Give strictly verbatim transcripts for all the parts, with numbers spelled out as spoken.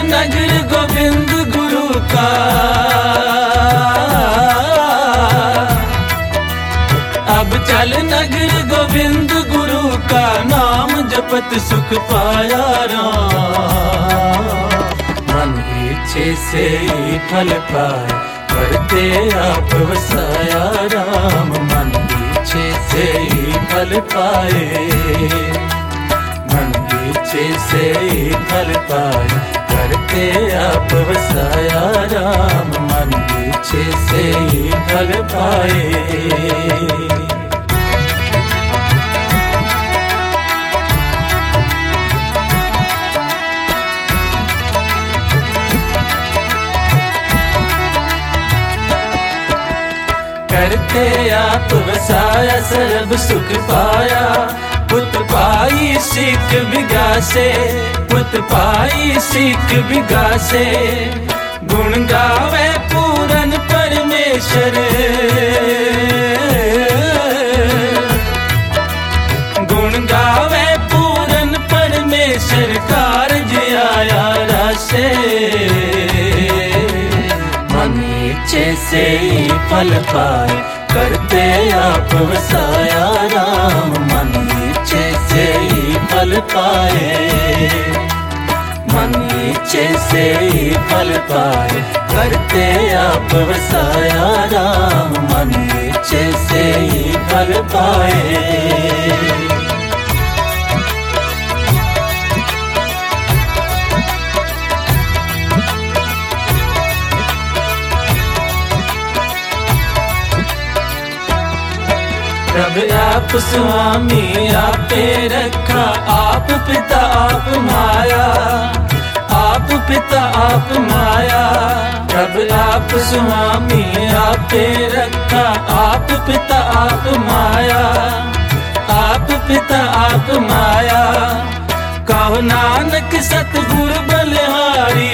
नगर गोविंद गुरु का, अब चल नगर गोविंद गुरु का, नाम जपत सुख पाया राम। मन इच्छे से फल पाए, करते आप वसाया राम। मन इच्छे से फल पाए, मन इच्छे से फल पाए, करते आप वसाया राम। मन इच्छे से फल पाए। करते आप वसाया, सर्व सुख पाया। पुत पाई सीख विगासे, पुत पाई सीख विगासे। गुण गावे पूरन परमेश्वर, गुण गावे पूरन परमेश्वर। कारज आया रासे, मन इच्छे से फल पाए, करते आप वसाया राम। मन इच्छे से फल पाए, मन इच्छे से फल पाए, करते आप वसाया राम। मन इच्छे से फल पाए। प्रभ आप स्वामी आपे रखा, आप पिता आप माया, आप पिता आप माया। प्रभ आप स्वामी आपे रखा, आप पिता आप माया, आप पिता आप माया। कहो नानक सतगुर बलिहारी,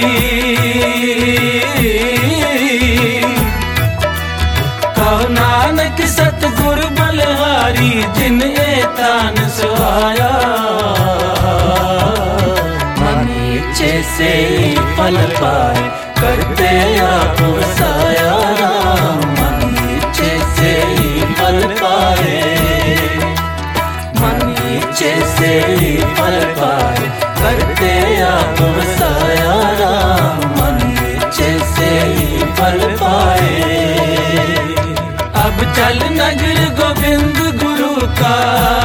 कहो नानक सतगुर बलिहारी। जिन एतान सुहाया, मन इच्छे से फल पाए, करते आप वसाया राम। मन इच्छे से फल पाए, मन इच्छे से फल पाए, करते आप वसाया राम। मन इच्छे से फल पाए। अब चल नगर गोविंद गुरु का,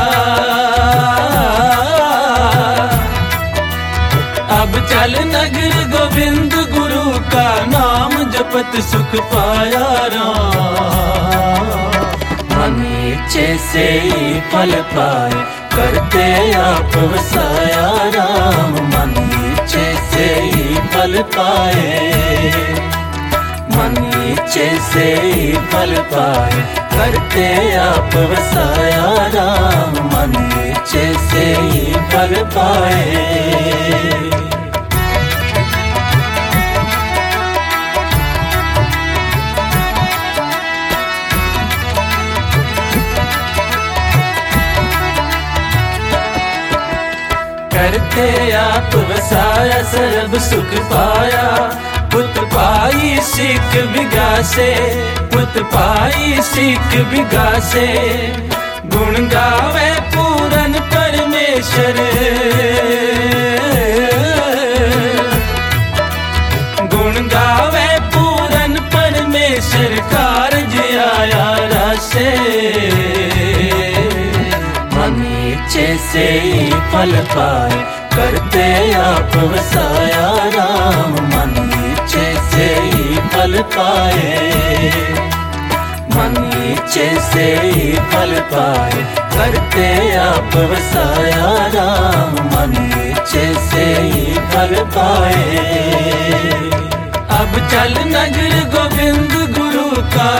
अब चल नगर गोविंद गुरु का, नाम जपत सुख पाया राम। मन इच्छे से फल पाए, करते आप वसाया राम। मन इच्छे से फल पाए, मन इच्छे से फल पाए, करते आप वसाया राम। मन इच्छे से फल पाए। करते आप वसाया, सर्व सुख पाया। पुत पाई सीख विगासे, पुत पाई सीख विगासे। गुण गावे पूरन परमेश्वर, गुण गावे पूरन परमेश्वर। कारज आया रासे, मन इच्छे से फल पाए, करते आप वसाया राम। मन इच्छे से फल पाए, मन इच्छे से फल पाए, करते आप वसाया राम। मन इच्छे से फल पाए। अब चल नगर गोविंद गुरु का,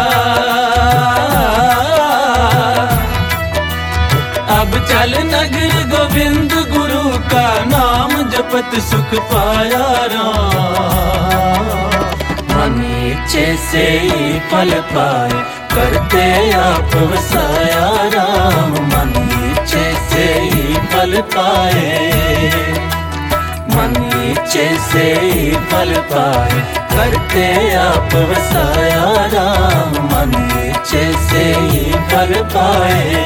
अब चल नगर गोविंद गुरु का, नाम जपत सुख पाया राम। मन इच्छे से फल पाए, करते आप वसाया राम। मन इच्छे से फल पाए, मन इच्छे से ही फल पाए, करते आप वसाया राम, मन इच्छे से ही फल पाए।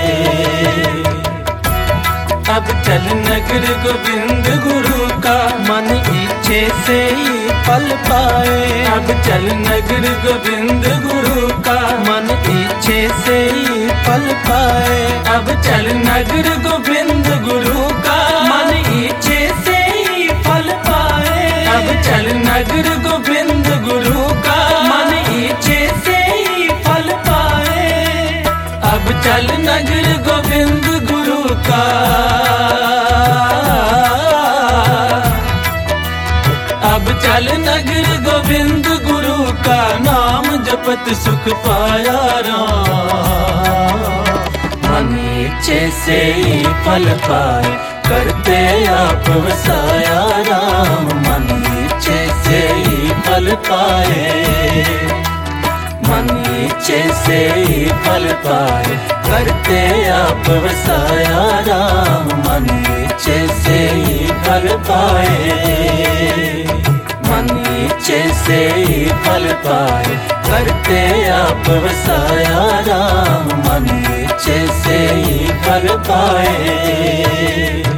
अब चल नगर गोविंद गुरु का, मन इच्छे से ही फल पाए। अब चल नगर गोविंद गुरु का, मन इच्छे से ही फल पाए। अब चल नगर गोविंद गुरु का, मन इच्छे से ही फल पाए। अब चल नगर गोविंद गुरु का, मन इच्छे से ही फल पाए। अब चल नगर गोविंद गुरु का, अब चल नगर गोविंद गुरु का, नाम जपत सुख पाया राम, मन इच्छे से ही फल पाए, करते आप वसाया राम, मन इच्छे से ही फल पाए, मन इच्छे से ही फल पाए, करते आप वसाया राम, मन इच्छे से ही फल पाए, मन इच्छे से ही फल पाए, करते आप वसाया राम, मन इच्छे से ही फल पाए।